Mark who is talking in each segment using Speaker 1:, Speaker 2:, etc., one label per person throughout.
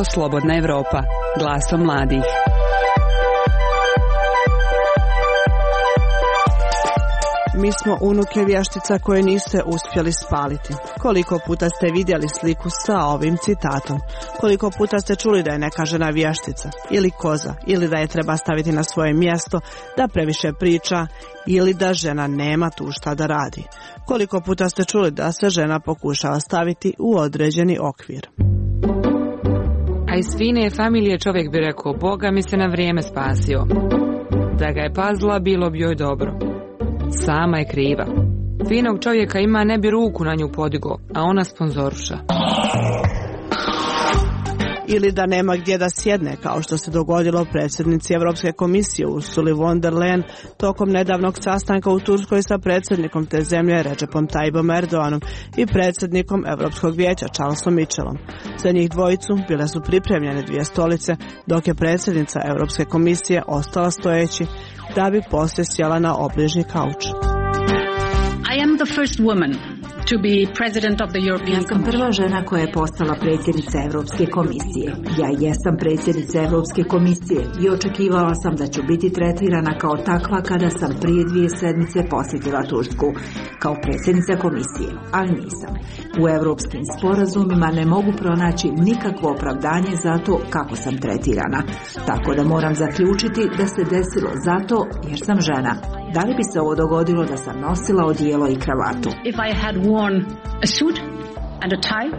Speaker 1: Radio Slobodna Evropa, glasom mladih.
Speaker 2: Mi smo unuke vještica koje niste uspjeli spaliti. Koliko puta ste vidjeli sliku sa ovim citatom? Koliko puta ste čuli da je neka žena vještica ili koza, ili da je treba staviti na svoje mjesto, da previše priča ili da žena nema tu šta da radi? Koliko puta ste čuli da se žena pokušava staviti u određeni okvir?
Speaker 3: A iz fine familije čovjek bi rekao, Boga mi se na vrijeme spasio. Da ga je pazila, bilo bi joj dobro. Sama je kriva. Finog čovjeka ima, ne bi ruku na nju podigo, a ona sponzoruša.
Speaker 2: Ili da nema gdje da sjedne, kao što se dogodilo predsjednici Europske komisije Ursuli von der Leyen tokom nedavnog sastanka u Turskoj sa predsjednikom te zemlje Recepom Tayyipom Erdoganom i predsjednikom Europskog vijeća Charlesom Michelom. Za njih dvojicu bile su pripremljene 2 stolice, dok je predsjednica Europske komisije ostala stojeći da bi poslije sjela na obližnji kauč.
Speaker 4: I am the first woman to be president of the European
Speaker 5: Ja sam prva žena koja je postala predsjednica Europske komisije. Ja jesam predsjednica Europske komisije i očekivala sam da ću biti tretirana kao takva kada sam prije 2 sedmice posjetila Tursku kao predsjednica komisije, ali nisam. U europskim sporazumima ne mogu pronaći nikakvo opravdanje za to kako sam tretirana. Tako da moram zaključiti da se desilo zato jer sam žena. Da li bi se ovo dogodilo da sam nosila odijelo i kravatu?
Speaker 4: If I had worn a suit and a tie.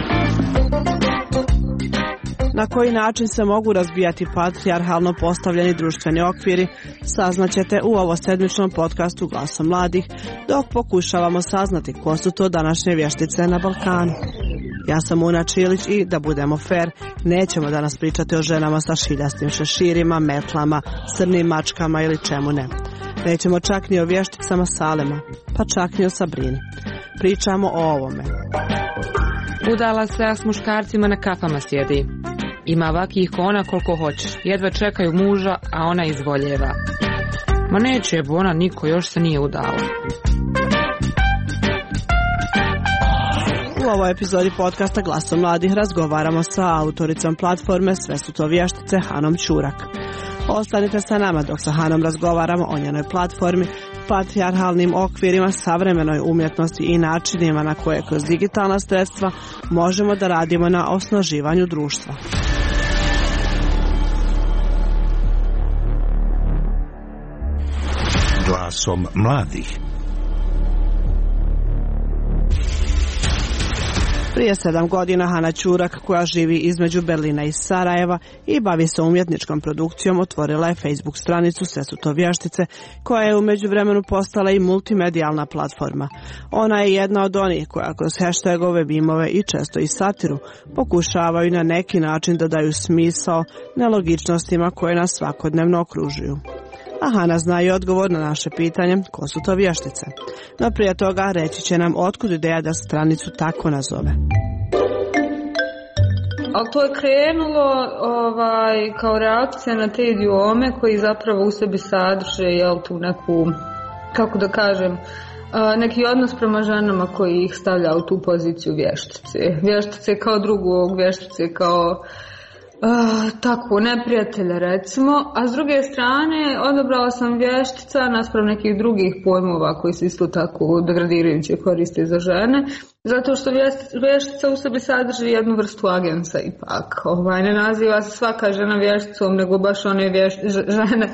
Speaker 2: Na koji način se mogu razbijati patrijarhalno postavljeni društveni okviri, saznaćete u ovosedmičnom podcastu Glasom mladih, dok pokušavamo saznati ko su to današnje vještice na Balkanu. Ja sam Una Čilić i, da budemo fair, nećemo danas pričati o ženama sa šiljastim šeširima, metlama, crnim mačkama ili čemu ne. Nećemo čak ni o vješticama Salema, pa čak ni o Sabrini. Pričamo o ovome.
Speaker 3: Udala se, a s muškarcima na kafama sjedi. Ima vakih kona koliko hoćeš. Jedva čekaju muža, a ona izvoljeva. Ma neće, ona niko još se nije udala.
Speaker 2: U ovoj epizodi podcasta Glasom mladih razgovaramo sa autoricom platforme Sve su to vještice Hanom Ćurak. Ostanite sa nama dok sa Hanom razgovaramo o njenoj platformi, patrijarhalnim okvirima, savremenoj umjetnosti i načinima na koje kroz digitalna sredstva možemo da radimo na osnaživanju društva.
Speaker 6: Glasom mladih.
Speaker 2: Prije 7 godina Hana Ćurak, koja živi između Berlina i Sarajeva i bavi se umjetničkom produkcijom, otvorila je Facebook stranicu Sve su to vještice, koja je u međuvremenu postala i multimedijalna platforma. Ona je jedna od onih koja kroz hashtagove, mimove i često i satiru pokušavaju na neki način da daju smisao nelogičnostima koje nas svakodnevno okružuju. A Hana zna i odgovor na naše pitanje ko su to vještice. No prije toga reći će nam otkud ideja da stranicu tako nazove.
Speaker 7: Ali to je krenulo kao reakcija na te idiome koji zapravo u sebi sadrže tu neku, kako da kažem, neki odnos prema ženama koji ih stavlja u tu poziciju vještice. Vještice kao drugog, vještice kao tako neprijatelja recimo, a s druge strane odabrala sam vještica naspram nekih drugih pojmova koji se isto tako degradirajuće koriste za žene, zato što vještica u sebi sadrži jednu vrstu agensa ipak. Ne naziva se svaka žena vješticom, nego baš one žene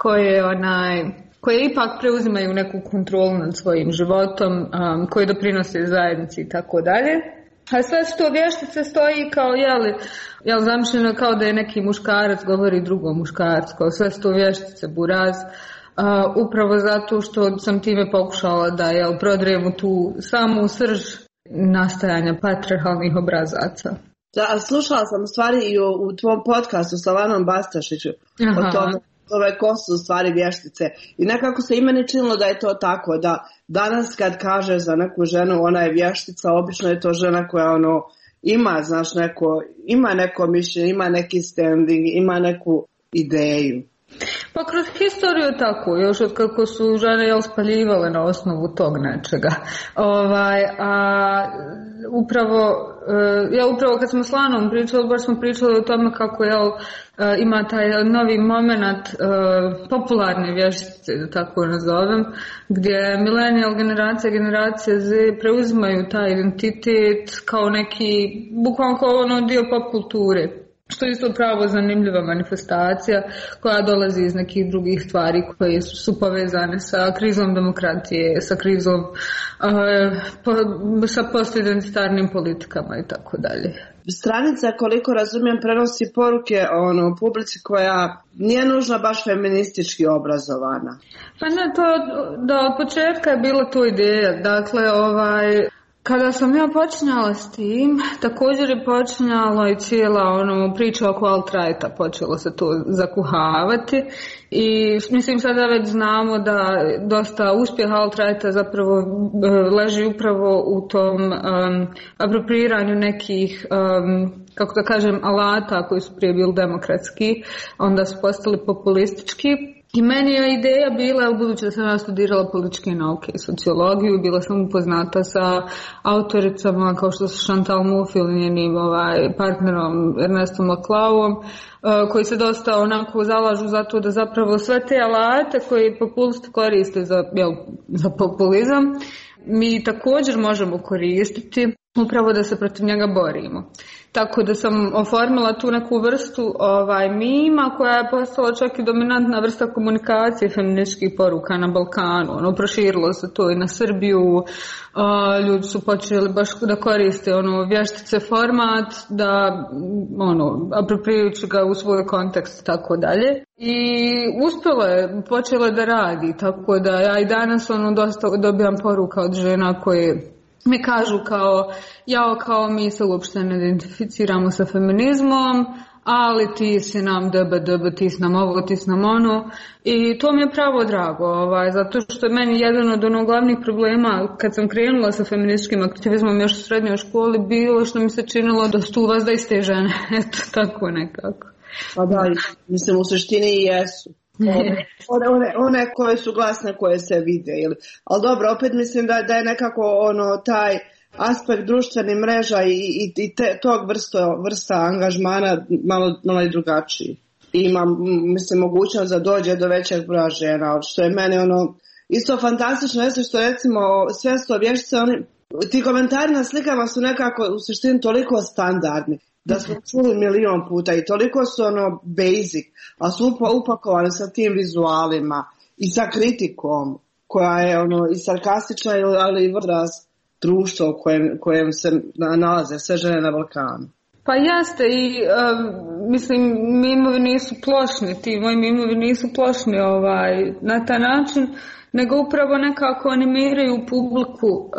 Speaker 7: koje ipak preuzimaju neku kontrolu nad svojim životom, koje doprinose zajednici i tako dalje. A sve što vještice stoji kao, zamišljeno kao da je neki muškarac govori drugom muškarcu, kao sve što vještice buraz, upravo zato što sam time pokušala da prodrijem u tu samu srž nastajanja patrijarhalnih obrazaca.
Speaker 8: Da, slušala sam u stvari i u tvom podcastu sa Lanom Bastašiću o tome. Ko su u stvari vještice. I nekako se i meni činilo da je to tako, da danas kad kaže za neku ženu ona je vještica, obično je to žena koja ima, ima neko mišljenje, ima neki standing, ima neku ideju.
Speaker 7: Pa kroz historiju tako, još od kako su žene spaljivale na osnovu tog nečega. Upravo kad smo s Lanom pričali, baš smo pričali o tome kako ima taj novi moment popularne vještice, da tako nazovem, gdje millennial generacije Z preuzimaju taj identitet kao neki, bukvalno kao dio pop kulture. Što je isto pravo zanimljiva manifestacija koja dolazi iz nekih drugih stvari koje su povezane sa krizom demokratije, sa krizom, sa postidentitarnim politikama i tako dalje.
Speaker 8: Stranica, koliko razumijem, prenosi poruke publici koja nije nužno baš feministički obrazovana.
Speaker 7: Pa ne, to da od početka je bila to ideja. Dakle, kada sam ja počinjala s tim, također je počinjala i cijela priča oko alt-righta, počelo se to zakuhavati i mislim sada već znamo da dosta uspjeha alt-righta zapravo leži upravo u tom apropriiranju nekih, kako da kažem, alata koji su prije bili demokratski, onda su postali populistički. I meni je ideja bila, budući da sam ja studirala političke nauke i sociologiju, bila sam upoznata sa autoricama kao što su Chantal Mouffe ili njenim partnerom Ernestom Laclauom, koji se dosta onako zalažu za to da zapravo sve te alate koje populisti koriste za populizam, mi također možemo koristiti upravo da se protiv njega borimo. Tako da sam oformila tu neku vrstu mima koja je postala čak i dominantna vrsta komunikacije feminističkih poruka na Balkanu. Proširilo se to i na Srbiju, ljudi su počeli baš da koriste vještice format, da apropriirajući ga u svoj kontekst i tako dalje. I uspjelo je, počelo je da radi, tako da ja i danas dosta dobijam poruka od žena koje mi kažu kao mi se uopšte ne identificiramo sa feminizmom, ali ti si nam db, ti si nam ovo, ti si nam ono. I to mi je pravo drago, zato što je meni jedan od glavnih problema kad sam krenula sa feminističkim aktivizmom još u srednjoj školi bilo što mi se činilo da su vas da iste žene, eto tako nekako.
Speaker 8: Pa da, mislim u suštini i jesu. One koje su glasne, koje se vide. Ali dobro, opet mislim da je nekako taj aspekt društvenih mreža i tog vrsta angažmana malo i drugačiji. Ima, mislim, mogućnost da dođe do većeg broja žena, što je meni isto fantastično, jeste što recimo sve su vještice, ti komentari na slikama su nekako u suštini toliko standardni da smo čuli milion puta i toliko su basic, a su upakovane sa tim vizualima i sa kritikom koja je i sarkastična, ali i odraz društva u kojem se nalaze sve žene na Balkanu.
Speaker 7: Pa jeste i mislim mimovi nisu plošni, ti moji mimovi nisu plošni na taj način, nego upravo nekako animiraju publiku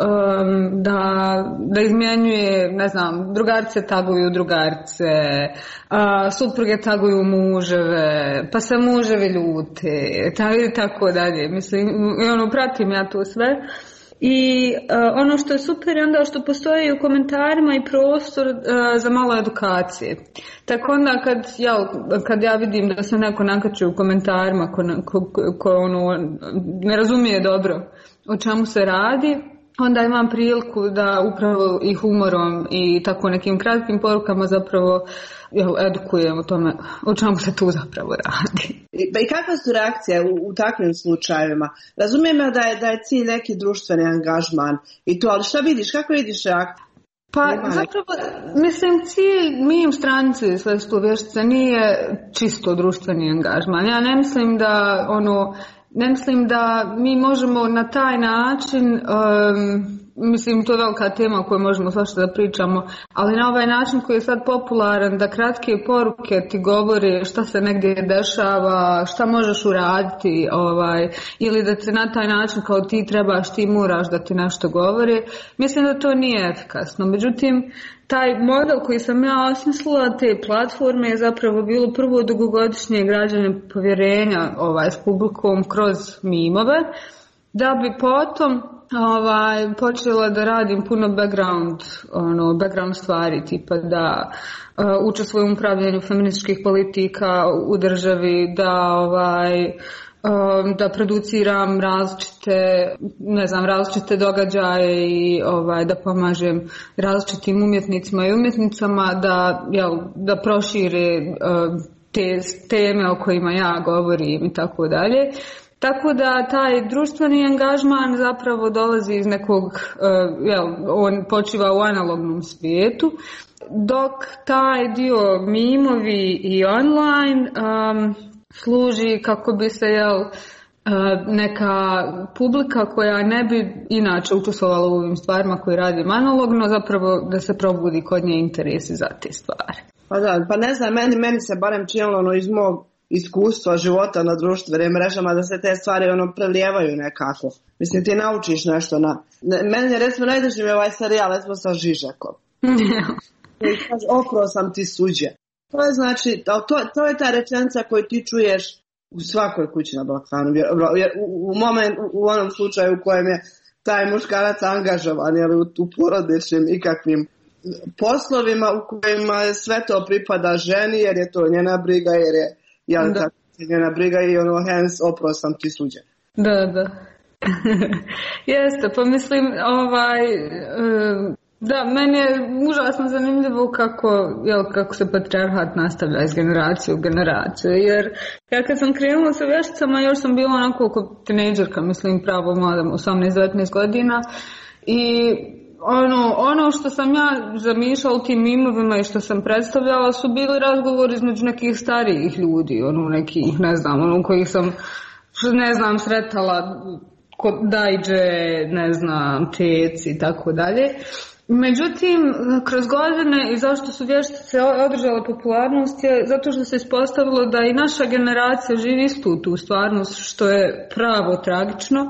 Speaker 7: da izmjenjuje, ne znam, drugarce taguju drugarce, supruge taguju muževe, pa se muževi ljute, tako dalje. Mislim, pratim ja to sve. I ono što je super je onda što postoji u komentarima i prostor za malo edukacije. Tako onda kad ja vidim da se neko nakače u komentarima ko ne razumije dobro o čemu se radi, onda imam priliku da upravo i humorom i tako nekim kratkim porukama zapravo edukujem o tome o čemu se tu zapravo radi.
Speaker 8: I kakve su reakcije u takvim slučajevima? Razumijem da je cilj neki društveni angažman i to, ali šta vidiš, kako vidiš reakcije?
Speaker 7: Pa zapravo, mislim, cilj mim stranici Sve su to vještice nije čisto društveni angažman. Ja ne mislim da mi možemo na taj način, mislim to je velika tema o kojoj možemo svašta da pričamo, ali na ovaj način koji je sad popularan, da kratke poruke ti govore šta se negdje dešava, šta možeš uraditi, ili da te na taj način kao ti trebaš, ti moraš da ti nešto govori, mislim da to nije efikasno. Međutim, taj model koji sam ja osmislila, te platforme, je zapravo bilo prvo dugogodišnje građenje povjerenja s publikom kroz mimove, da bi potom počela da radim puno background stvari, tipa da učestvujem u upravljanju feminističkih politika u državi, da produciram različite događaje i da pomažem različitim umjetnicima i umjetnicama da prošire te teme o kojima ja govorim i tako dalje. Tako da taj društveni angažman zapravo dolazi iz nekog, on počiva u analognom svijetu, dok taj dio mimovi i online služi kako bi se neka publika koja ne bi inače učestvovala u ovim stvarima koje radim analogno, zapravo da se probudi kod nje interesi za te stvari.
Speaker 8: Pa ne znam, meni se barem činilo iz mog iskustva života na društvenim mrežama da se te stvari prelijevaju nekako. Mislim, ti naučiš nešto Meni je recimo najdraži mi ovaj serijal sa Žižekom. I kaže, oprao sam ti suđe. To je znači, to je ta rečenica koju ti čuješ u svakoj kući na Balkanu. U onom slučaju u kojem je taj muškarac angažovan, u porodičnim ikakvim poslovima u kojima sve to pripada ženi, jer je to njena briga, jer je njena briga i hence oprao sam ti suđe.
Speaker 7: Da. Jeste, pa mislim, da, meni je užasno zanimljivo kako se patrijarhat nastavlja iz generacije u generaciju, jer ja kad sam krenula sa vješticama još sam bila onako oko tinejdžerka, mislim pravo mlada, 18-19 godina i ono što sam ja zamišljala u tim mimovima i što sam predstavljala su bili razgovori između nekih starijih ljudi, nekih, kojih sam, sretala kod dajđe, teci i tako dalje. Međutim, kroz godine i zašto su vještice održale popularnost je zato što se ispostavilo da i naša generacija živi istu tu stvarnost, što je pravo tragično.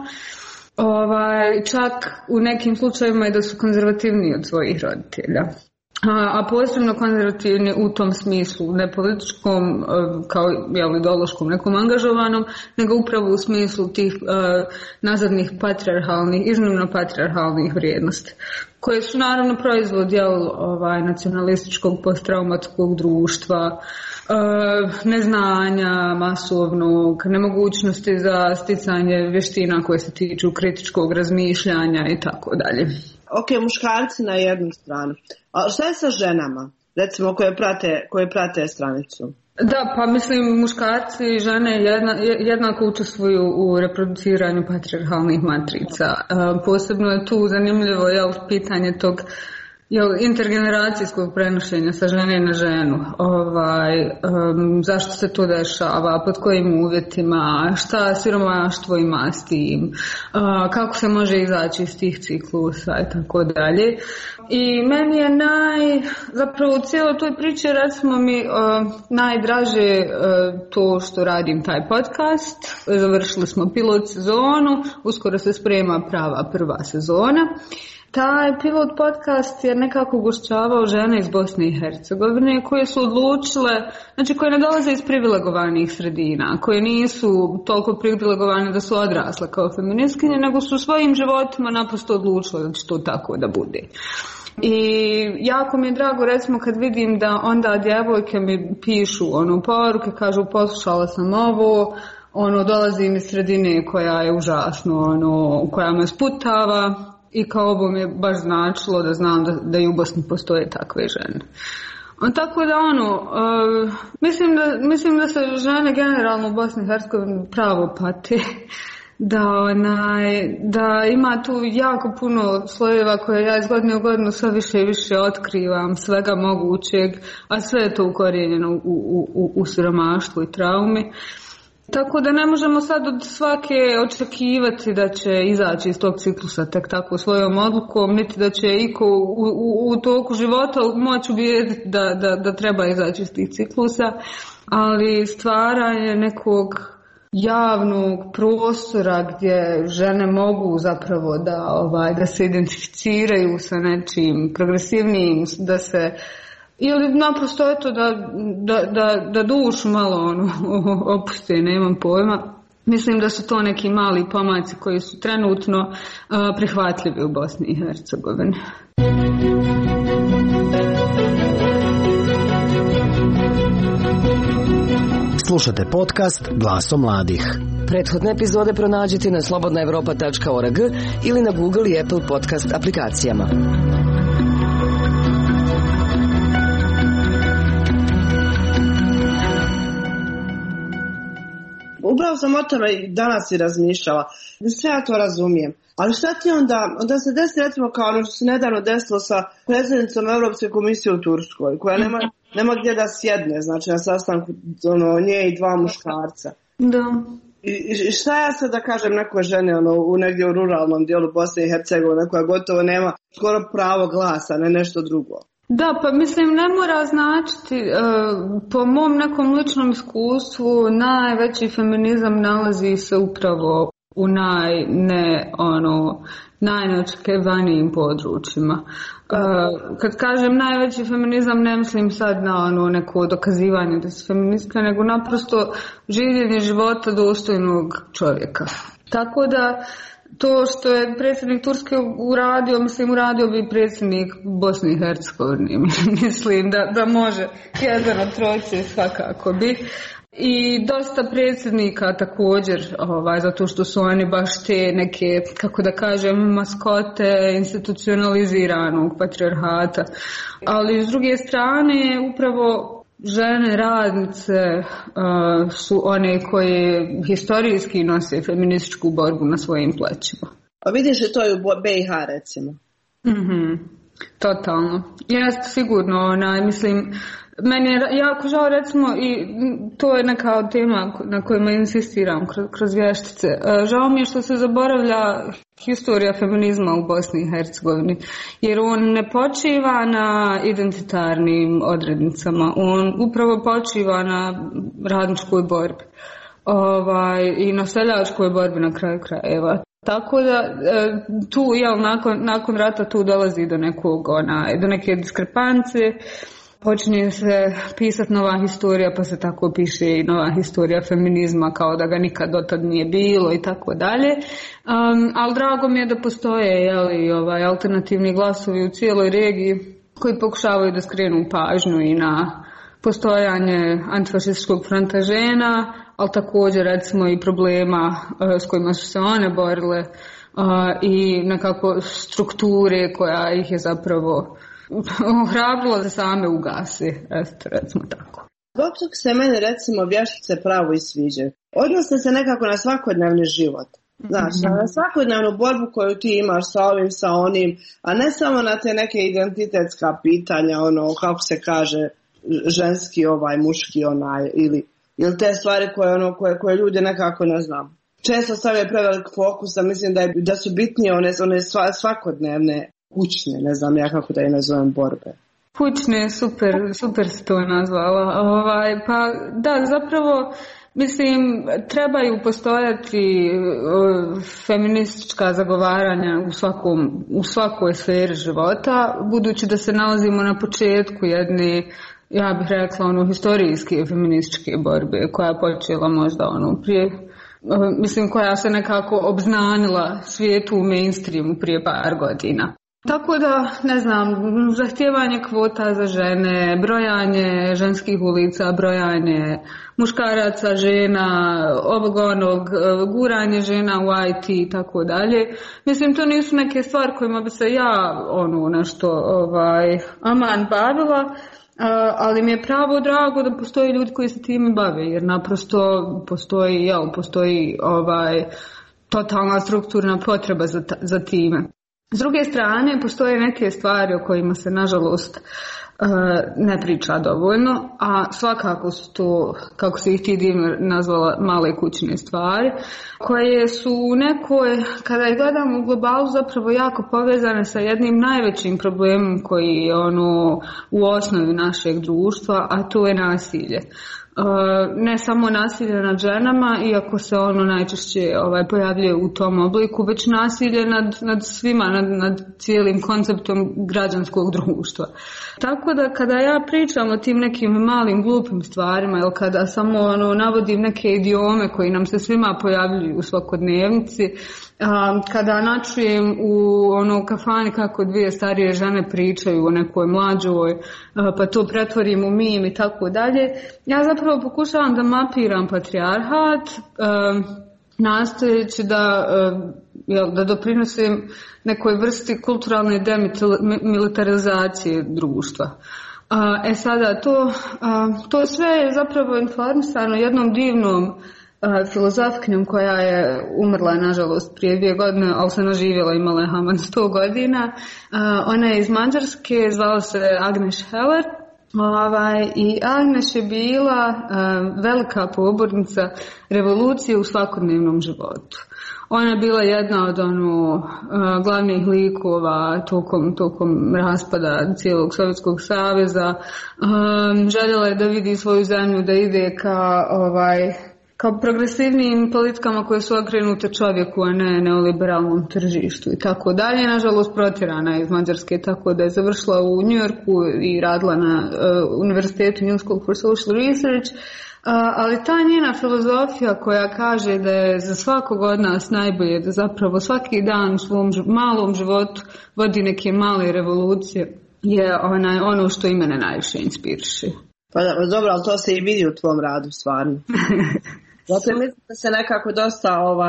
Speaker 7: Čak u nekim slučajevima i da su konzervativniji od svojih roditelja. A posebno konzervativni u tom smislu, ne političkom kao ideološkom nekom angažovanom, nego upravo u smislu tih nazadnih iznimno patrijarhalnih vrijednosti, koje su naravno proizvod nacionalističkog posttraumatskog društva, neznanja masovnog, nemogućnosti za sticanje vještina koje se tiču kritičkog razmišljanja i tako dalje.
Speaker 8: Ok, muškarci na jednu stranu. A šta je sa ženama, recimo, koje prate stranicu?
Speaker 7: Da, pa mislim muškarci i žene jednako učestvuju u reproduciranju patrijarhalnih matrica. Posebno je tu zanimljivo pitanje tog intergeneracijskog prenošenja sa žene na ženu. Zašto se to dešava, pod kojim uvjetima, šta siromaštvo ima s tim, kako se može izaći iz tih ciklusa i tako dalje. I meni je zapravo u cijeloj toj priči recimo mi najdraže to što radim taj podcast. Završili smo pilot sezonu, uskoro se sprema prva sezona. Taj pilot podcast je nekako ugošćavao žene iz Bosne i Hercegovine koje su odlučile, koje ne dolaze iz privilegovanih sredina, koje nisu toliko privilegovane da su odrasle kao feministkinje, nego su svojim životima naprosto odlučile da će to tako da bude. I jako mi je drago recimo kad vidim da onda djevojke mi pišu poruke, kažu poslušala sam ovo, dolazim iz sredine koja je užasno, koja me sputava. I kao ovo mi je baš značilo da znam da i u Bosni postoje takve žene. Tako da mislim da se žene generalno u Bosni i Hercegovini pravo pate. Da ima tu jako puno slojeva koje ja iz godine u godinu sve više i više otkrivam, svega mogućeg, a sve je to ukorijenjeno u siromaštvu i traumi. Tako da ne možemo sad od svake očekivati da će izaći iz tog ciklusa tek tako svojom odlukom, niti da će iko u toku života moći ubijediti da treba izaći iz tih ciklusa, ali stvaranje nekog javnog prostora gdje žene mogu zapravo da se identificiraju sa nečim progresivnijim, da se ili naprosto eto da dušu malo opuste, nemam pojma. Mislim da su to neki mali pomaci koji su trenutno prihvatljivi u Bosni i Hercegovini.
Speaker 9: Slušate podcast Glasom mladih.
Speaker 10: Prethodne epizode pronađite na slobodnaevropa.org ili na Google i Apple podcast aplikacijama.
Speaker 8: Upravo sam o tome i danas i razmišljala. Sve ja to razumijem. Ali šta ti onda se desi recimo kao ono što se nedavno desilo sa predsjednicom Europske komisije u Turskoj, koja nema gdje da sjedne, znači na sastanku nje i dva muškarca.
Speaker 7: Da.
Speaker 8: I šta ja sad da kažem nekoj ženi negdje u ruralnom dijelu Bosne i Hercegovine koja gotovo nema skoro pravo glasa, ne nešto drugo.
Speaker 7: Da, pa mislim ne mora značiti, po mom nekom ličnom iskustvu najveći feminizam nalazi se upravo u najneočekivanijim područjima. Kad kažem najveći feminizam ne mislim sad na neko dokazivanje da se feministka, nego naprosto življenje života dostojnog čovjeka. Tako da to što je predsjednik Turske uradio bi predsjednik Bosne i Hercegovine. Mislim da može jedan od trojice svakako bi. I dosta predsjednika također, zato što su oni baš te neke, kako da kažem, maskote institucionaliziranog patrijarhata. Ali s druge strane, upravo žene radnice su one koje historijski nose feminističku borbu na svojim plećima.
Speaker 8: A vidiš li to i u BiH recimo?
Speaker 7: Totalno. Jeste sigurno, mislim, meni je jako žao recimo i to je neka od tema na kojima insistiram kroz vještice. Žao mi je što se zaboravlja historija feminizma u Bosni i Hercegovini, jer on ne počiva na identitarnim odrednicama, on upravo počiva na radničkoj borbi i na seljačkoj borbi na kraju krajeva. Tako da tu nakon rata tu dolazi do neke diskrepancije. Počinje se pisati nova historija, pa se tako piše i nova historija feminizma kao da ga nikad dotad nije bilo i tako dalje. Ali drago mi je da postoje alternativni glasovi u cijeloj regiji koji pokušavaju da skrenu pažnju i na postojanje antifašističkog fronta žena, ali također recimo i problema s kojima su se one borile i nekako strukture koja ih je zapravo ohrabrilo da same ugasi, recimo tako.
Speaker 8: Zbog toga se mene recimo vještice pravo i sviđaju. Odnose se nekako na svakodnevni život. Znači, na svakodnevnu borbu koju ti imaš sa ovim, sa onim, a ne samo na te neke identitetska pitanja, kako se kaže, ženski muški ili te stvari koje ljudi nekako ne znam. Često stavljaju prevelik fokus, a mislim da su bitnije one svakodnevne kućne, ne znam ja kako da je nazovem, borbe.
Speaker 7: Kućne, super si to nazvala. Pa da, zapravo, mislim, trebaju postojati feministička zagovaranja u svakoj sferi života, budući da se nalazimo na početku jedne, ja bih rekla, historijske feminističke borbe, koja je počela možda prije, mislim, koja se nekako obznanila svijetu u mainstreamu prije par godina. Tako da, ne znam, zahtijevanje kvota za žene, brojanje ženskih ulica, brojanje muškaraca, žena, guranje žena u IT i tako dalje. Mislim, to nisu neke stvari kojima bi se ja nešto aman bavila, ali mi je pravo drago da postoji ljudi koji se time bave, jer naprosto postoji totalna strukturna potreba za time. S druge strane, postoje neke stvari o kojima se, nažalost, ne priča dovoljno, a svakako su to, kako se ih ti divno nazvala, male kućne stvari, koje su nekoj, kada ih gledamo u globalu, zapravo jako povezane sa jednim najvećim problemom koji je u osnovi našeg društva, a to je nasilje. Ne samo nasilje nad ženama, iako se najčešće pojavljuje u tom obliku, već nasilje nad svima, nad cijelim konceptom građanskog društva. Tako tako da kada ja pričam o tim nekim malim glupim stvarima ili kada samo navodim neke idiome koji nam se svima pojavljuju u svakodnevnici, kada načujem u kafani kako dvije starije žene pričaju o nekoj mlađoj, pa to pretvorim u mim i tako dalje, ja zapravo pokušavam da mapiram patrijarhat, nastojeći da doprinosim nekoj vrsti kulturalne demilitarizacije društva. Sada to sve je zapravo informisano jednom divnom filozofkinjom koja je umrla, nažalost, prije 2 godine, ali se naživjela, imala je 100 godina. Ona je iz Mađarske, zvala se Agnes Heller. I Agnes je bila velika pobornica revolucije u svakodnevnom životu. Ona je bila jedna od glavnih likova tokom raspada cijelog Sovjetskog saveza. Željela je da vidi svoju zemlju, da ide kao progresivnim politikama koje su okrenute čovjeku, a ne neoliberalnom tržištu i tako dalje. Nažalost, protjerana je iz Mađarske, tako da je završila u New Yorku i radila na Univerzitetu New School for Social Research. Ali ta njena filozofija koja kaže da je za svakog od nas najbolje da zapravo svaki dan u svom malom životu vodi neke male revolucije je ono što i mene najviše inspiriše.
Speaker 8: Pa dobro, ali to se i vidi u tvom radu stvarno. Zato mislim da se nekako dosta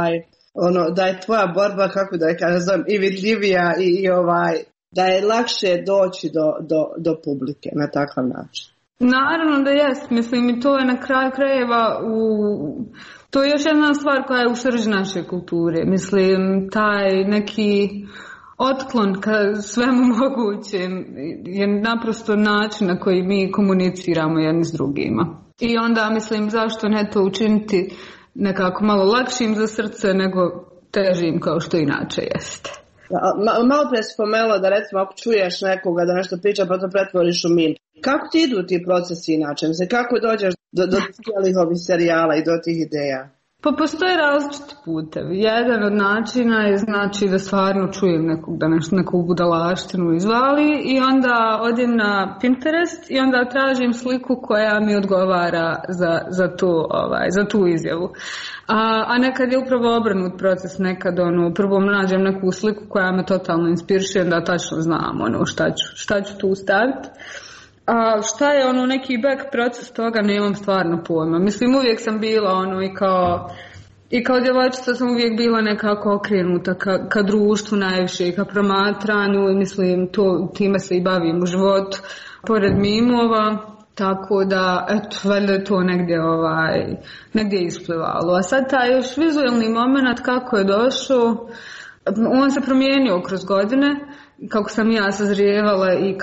Speaker 8: da je tvoja borba, kako da je kažem, i vidljivija i da je lakše doći do publike na takav način.
Speaker 7: Naravno da jest, mislim, i to je na kraju krajeva to je još jedna stvar koja je u srži naše kulture. Mislim, taj neki otklon ka svemu mogućem je naprosto način na koji mi komuniciramo jedni s drugima. I onda mislim, zašto ne to učiniti nekako malo lakšim za srce nego težim kao što inače jeste.
Speaker 8: Malo pre si spomenula da recimo ako čuješ nekoga da nešto priča pa to pretvoriš u min. Kako ti idu ti procesi inače? Mislim, kako dođeš do cijelih ovih serijala i do tih ideja?
Speaker 7: Pa postoje različiti putevi. Jedan od načina je znači da stvarno čujem nekog da neku budalaštinu izvali i onda odem na Pinterest i onda tražim sliku koja mi odgovara za tu izjavu. A nekad je upravo obrnut proces, nekad prvo nađem neku sliku koja me totalno inspiriše, onda tačno znam šta ću tu staviti. A šta je neki back proces toga, nemam stvarno pojma. Mislim, uvijek sam bila i kao djevojčica sam uvijek bila nekako okrenuta ka društvu najviše i ka promatranju i mislim time se i bavim u životu pored mimova. Tako da, valjda je to negdje isplivalo. A sad taj još vizualni moment kako je došao, on se promijenio kroz godine, kako sam ja sazrijevala i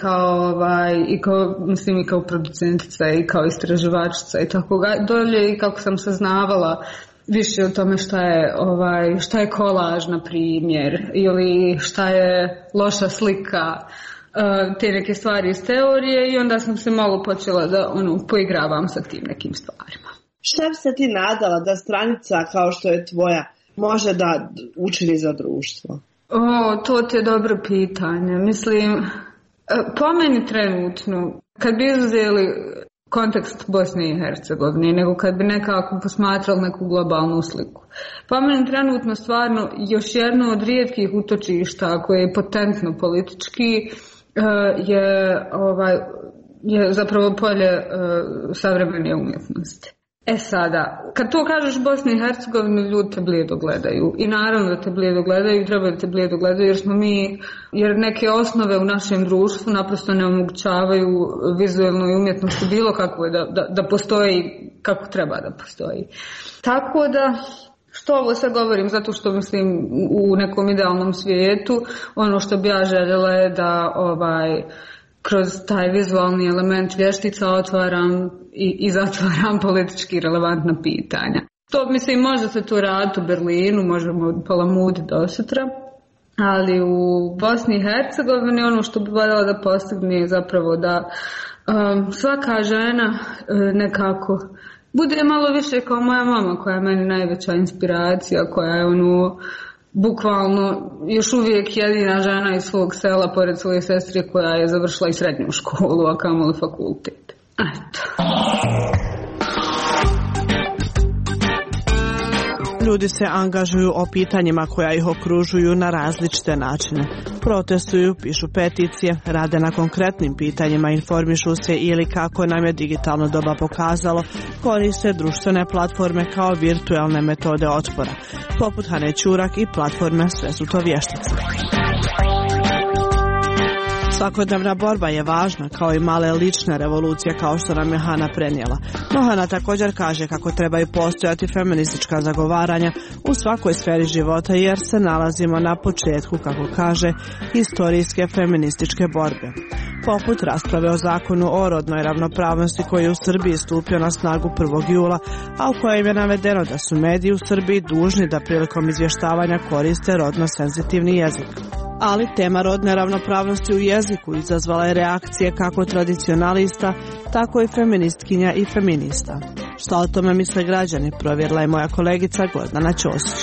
Speaker 7: kao producentica i kao istraživačica i tako dolje i kako sam saznavala više o tome šta je kolaž, na primjer, ili šta je loša slika, te neke stvari iz teorije i onda sam se malo počela da poigravam sa tim nekim stvarima.
Speaker 8: Šta bi se ti nadala da stranica kao što je tvoja može da učini za društvo?
Speaker 7: To ti je dobro pitanje. Mislim, po meni trenutno, kad bi izuzeli kontekst Bosne i Hercegovine, nego kad bi nekako posmatrali neku globalnu sliku. Po meni trenutno stvarno još jedno od rijetkih utočišta koje je potentno politički je zapravo polje savremene umjetnosti. Sada, kad to kažeš Bosni i Hercegovini, ljudi te blijedo gledaju. I naravno da te blijedo gledaju, treba da te blijedo gledaju jer neke osnove u našem društvu naprosto ne omogućavaju vizualnoj umjetnosti bilo kako je da postoji kako treba da postoji. Tako da, što ovo sad govorim? Zato što mislim u nekom idealnom svijetu, ono što bi ja željela je da kroz taj vizualni element vještica otvaram i zatvaram politički relevantna pitanja. To mislim može se to raditi u Berlinu, možemo palamuditi do sutra, ali u Bosni i Hercegovini ono što bi voljela da postigne je zapravo da svaka žena nekako bude malo više kao moja mama koja je meni najveća inspiracija, koja je bukvalno još uvijek jedina žena iz svog sela pored svoje sestre koja je završila i srednju školu, a kamoli fakultet. Eto.
Speaker 2: Ljudi se angažuju o pitanjima koja ih okružuju na različite načine. Protestuju, pišu peticije, rade na konkretnim pitanjima, informišu se ili, kako nam je digitalno doba pokazalo, koriste društvene platforme kao virtualne metode otpora, poput Hane Ćurak i platforme Sve su to vještice. Svakodnevna borba je važna, kao i male lične revolucije kao što nam je Hana prenijela. No Hana također kaže kako trebaju postojati feministička zagovaranja u svakoj sferi života jer se nalazimo na početku, kako kaže, historijske feminističke borbe. Poput rasprave o zakonu o rodnoj ravnopravnosti koji je u Srbiji stupio na snagu 1. jula, a u kojem je navedeno da su mediji u Srbiji dužni da prilikom izvještavanja koriste rodno senzitivni jezik. Ali tema rodne ravnopravnosti u jeziku izazvala je reakcije kako tradicionalista, tako i feministkinja i feminista. Šta o tome misle građani, provjerila je moja kolegica Gordana Ćosić.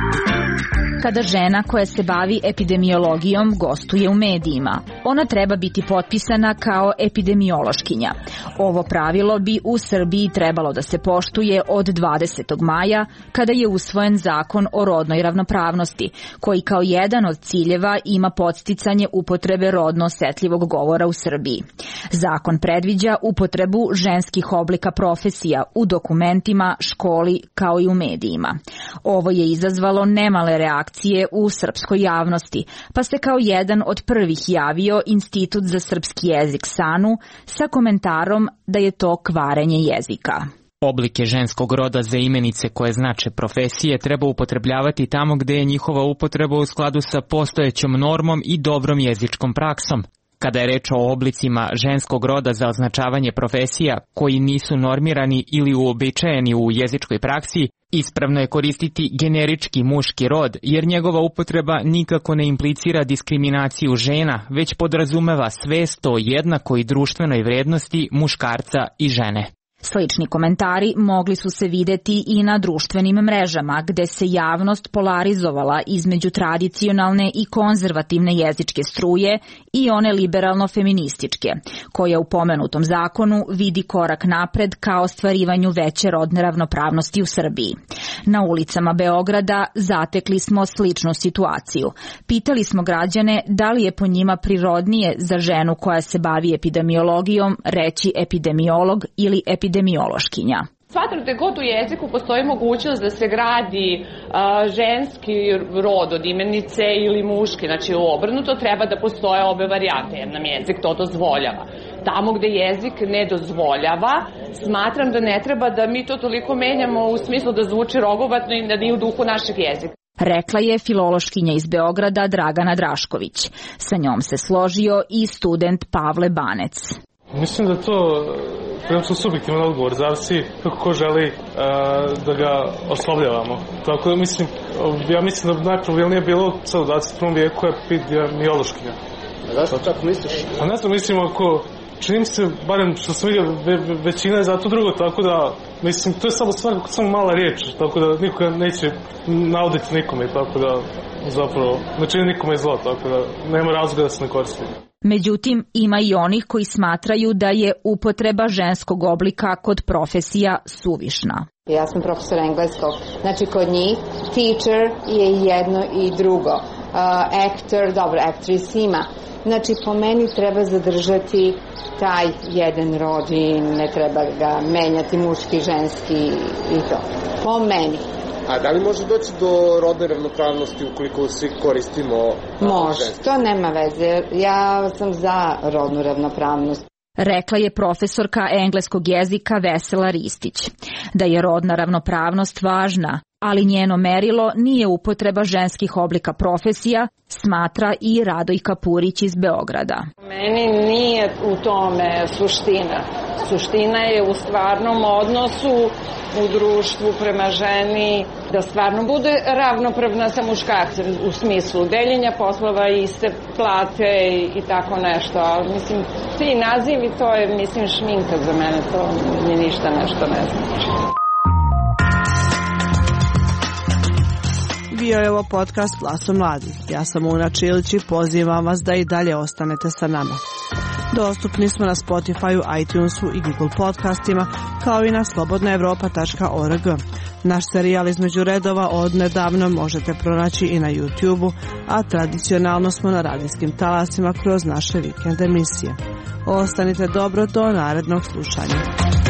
Speaker 11: Kada žena koja se bavi epidemiologijom gostuje u medijima, ona treba biti potpisana kao epidemiološkinja. Ovo pravilo bi u Srbiji trebalo da se poštuje od 20. maja, kada je usvojen zakon o rodnoj ravnopravnosti, koji kao jedan od ciljeva ima podsticanje upotrebe rodno osetljivog govora u Srbiji. Zakon predviđa upotrebu ženskih oblika profesija u dokumentima, školi kao i u medijima. Ovo je izazvalo nemale reakcije u srpskoj javnosti, pa se kao jedan od prvih javio Institut za srpski jezik SANU sa komentarom da je to kvarenje jezika.
Speaker 12: Oblike ženskog roda za imenice koje znače profesije treba upotrebljavati tamo gde je njihova upotreba u skladu sa postojećom normom i dobrom jezičkom praksom. Kada je reč o oblicima ženskog roda za označavanje profesija koji nisu normirani ili uobičajeni u jezičkoj praksi, ispravno je koristiti generički muški rod, jer njegova upotreba nikako ne implicira diskriminaciju žena, već podrazumeva svest o jednakoj društvenoj vrednosti muškarca i žene.
Speaker 11: Slični komentari mogli su se videti i na društvenim mrežama, gde se javnost polarizovala između tradicionalne i konzervativne jezičke struje i one liberalno-feminističke, koja u pomenutom zakonu vidi korak napred ka ostvarivanju veće rodne ravnopravnosti u Srbiji. Na ulicama Beograda zatekli smo sličnu situaciju. Pitali smo građane da li je po njima prirodnije za ženu koja se bavi epidemiologijom reći epidemiolog ili epidemiološkinja.
Speaker 13: Smatram da god u jeziku postoji mogućnost da se gradi ženski rod od imenice ili muški, znači obrnuto treba da postoje obe varijante, jer nam jezik to dozvoljava. Tamo gde jezik ne dozvoljava, smatram da ne treba da mi to toliko menjamo u smislu da zvuči rogobatno i da nije u duhu našeg jezika.
Speaker 11: Rekla je filološkinja iz Beograda Dragana Drašković. Sa njom se složio i student Pavle Banec.
Speaker 14: Mislim da to prilično subjektivan odgovor, zavisi kako ko želi da ga oslovljavamo. Tako da ja mislim da najpravilnije bilo sad u 21. vijeku je epidemiološkinja.
Speaker 15: Zašto tako misliš?
Speaker 14: A ne znam, mislim ako činim se, barem što sam vidio, većina je zato drugo, tako da mislim, to je samo mala riječ, tako da nikoga neće nauditi nikome, tako da zapravo ne čini nikome zlo, tako da nema razloga da se ne koristi.
Speaker 11: Međutim, ima i onih koji smatraju da je upotreba ženskog oblika kod profesija suvišna.
Speaker 16: Ja sam profesor engleskog, znači kod njih teacher je jedno i drugo. Actor, dobro, actress ima. Znači po meni treba zadržati taj jedan rod i ne treba ga menjati muški, ženski i to. Po meni.
Speaker 15: A da li može doći do rodne ravnopravnosti ukoliko svi koristimo
Speaker 16: može, to nema veze. Ja sam za rodnu ravnopravnost.
Speaker 11: Rekla je profesorka engleskog jezika Vesela Ristić. Da je rodna ravnopravnost važna, ali njeno merilo nije upotreba ženskih oblika profesija, smatra i Radojka Purić iz Beograda.
Speaker 13: Meni nije u tome suština. Suština je u stvarnom odnosu u društvu prema ženi, da stvarno bude ravnopravna sa muškarcem u smislu deljenja poslova i iste plate i tako nešto. Ali mislim, ti nazivi, to je mislim šminka za mene, to mi ništa nešto ne znači.
Speaker 2: Bio je ovo podcast Glasom mladih. Ja sam Una Čilić i pozivam vas da i dalje ostanete sa nama. Dostupni smo na Spotify, iTunesu i Google podcastima, kao i na slobodnaevropa.org. Naš serijal Između redova odnedavno možete pronaći i na YouTube-u, a tradicionalno smo na radijskim talasima kroz naše vikend emisije. Ostanite dobro do narednog slušanja.